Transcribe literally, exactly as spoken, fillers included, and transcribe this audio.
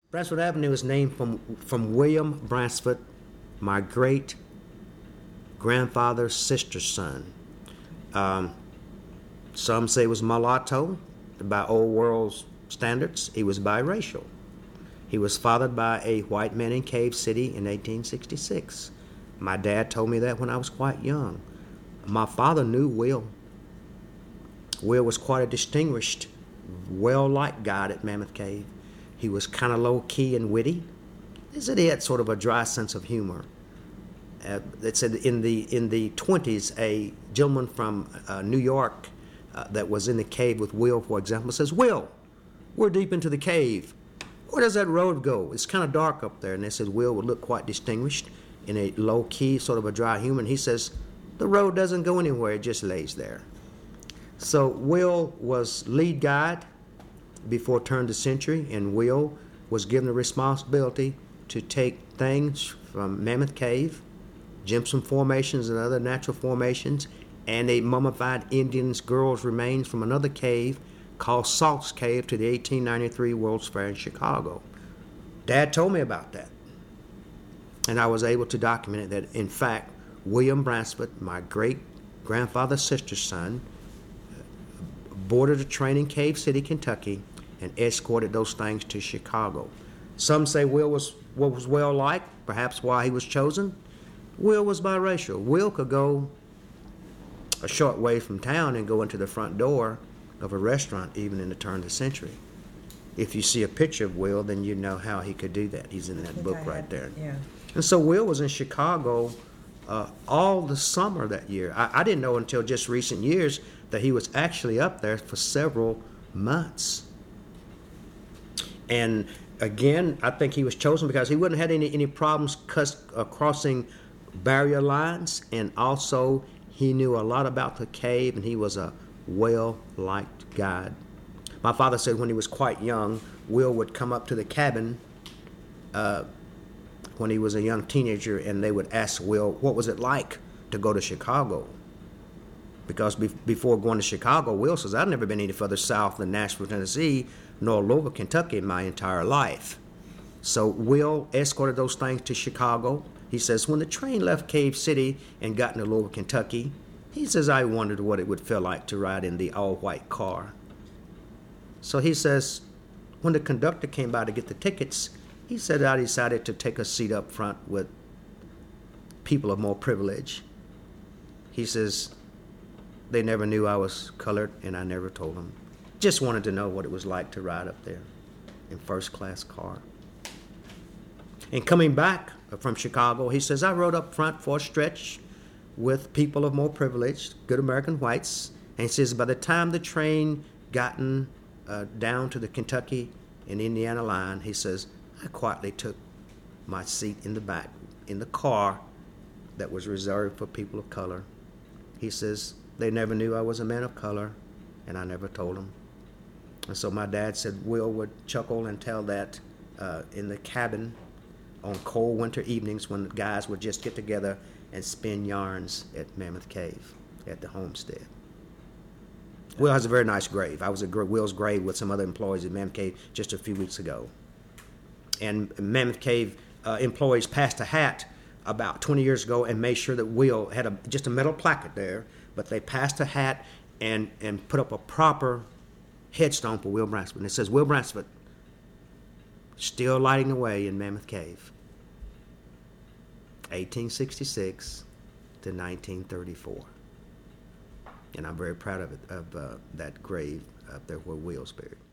Bransford Avenue is named from, from William Bransford, my great grandfather's sister's son. Um, some say it was mulatto. By old world standards, he was biracial. He was fathered by a white man in Cave City in eighteen sixty-six. My dad told me that when I was quite young. My father knew Will. Will was quite a distinguished, well-liked guy at Mammoth Cave. He was kind of low-key and witty. He said he had sort of a dry sense of humor. Uh, it said in the in the twenties, a gentleman from uh, New York uh, that was in the cave with Will, for example, says, "Will, we're deep into the cave. Where does that road go? It's kind of dark up there." And they said Will would look quite distinguished in a low-key, sort of a dry humor. And he says, "The road doesn't go anywhere. It just lays there." So Will was lead guide before turn of the century, and Will was given the responsibility to take things from Mammoth Cave, Jimson formations and other natural formations, and a mummified Indian girl's remains from another cave called Salt's Cave to the eighteen ninety-three World's Fair in Chicago. Dad told me about that, and I was able to document it that, in fact, William Bransford, my great-grandfather's sister's son, boarded a train in Cave City, Kentucky, and escorted those things to Chicago. Some say Will was what was well liked, perhaps why he was chosen. Will was biracial. Will could go a short way from town and go into the front door of a restaurant even in the turn of the century. If you see a picture of Will, then you know how he could do that. He's in that book right there. Yeah. And so Will was in Chicago uh, all the summer that year. I, I didn't know until just recent years that he was actually up there for several months. And again, I think he was chosen because he wouldn't have had any, any problems cuss, uh, crossing barrier lines, and also he knew a lot about the cave, and he was a well-liked guide. My father said when he was quite young, Will would come up to the cabin uh, when he was a young teenager, and they would ask Will, what was it like to go to Chicago? Because be- before going to Chicago, Will says, I've never been any further south than Nashville, Tennessee, nor Louisville, Kentucky in my entire life. So Will escorted those things to Chicago. He says, when the train left Cave City and got into Louisville, Kentucky, he says, I wondered what it would feel like to ride in the all-white car. So he says, when the conductor came by to get the tickets, he said, I decided to take a seat up front with people of more privilege. He says, they never knew I was colored, and I never told them. Just wanted to know what it was like to ride up there in first-class car. And coming back from Chicago, he says, I rode up front for a stretch with people of more privilege, good American whites. And he says, by the time the train gotten uh, down to the Kentucky and Indiana line, he says, I quietly took my seat in the back, in the car that was reserved for people of color. He says, they never knew I was a man of color, and I never told them. And so my dad said Will would chuckle and tell that uh, in the cabin on cold winter evenings when the guys would just get together and spin yarns at Mammoth Cave at the homestead. Will has a very nice grave. I was at Will's grave with some other employees at Mammoth Cave just a few weeks ago. And Mammoth Cave uh, employees passed a hat about twenty years ago and made sure that Will had a, just a metal plaque there, but they passed a hat and, and put up a proper headstone for Will Bransford. And it says, Will Bransford, still lighting away in Mammoth Cave, eighteen sixty-six to nineteen thirty-four. And I'm very proud of it, of uh, that grave up there where Will's buried.